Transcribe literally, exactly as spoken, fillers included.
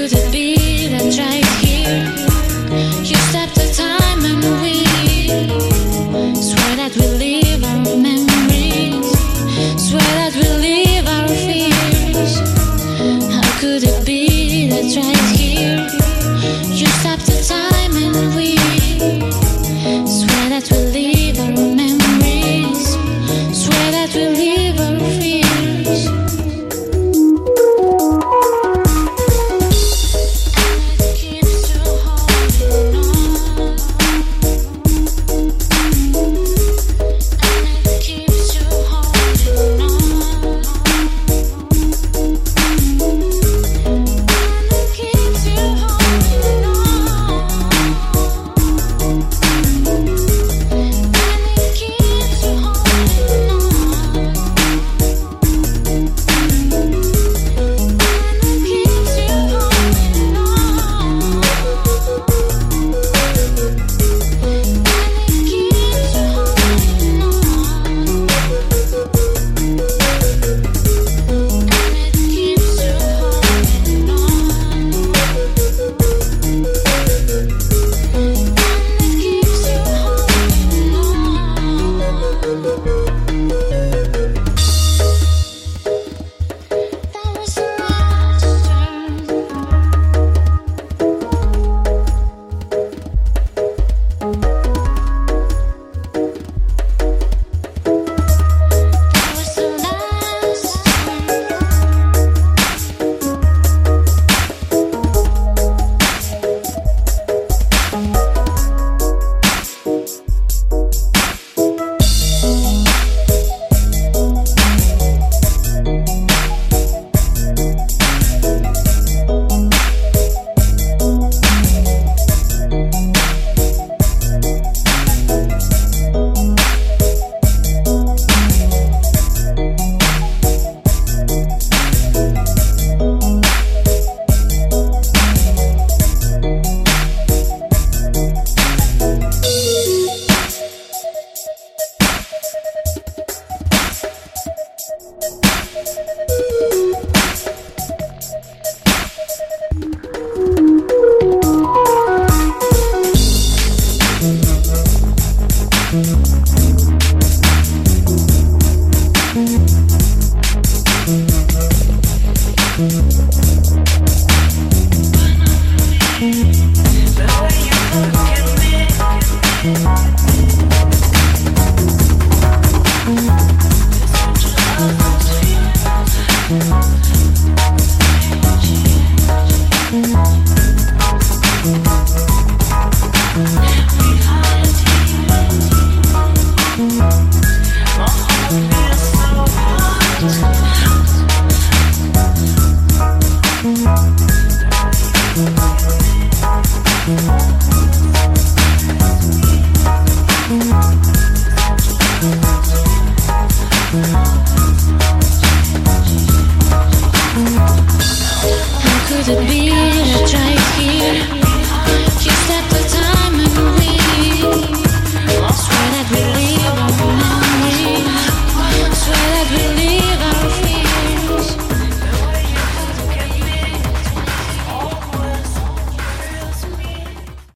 could it be that right here you stopped the time and we swear that we leave our memories, swear that we leave our fears. How could it be that right here you stopped the time and we swear that we leave our memories, swear that we leave our fears. Could it be that right here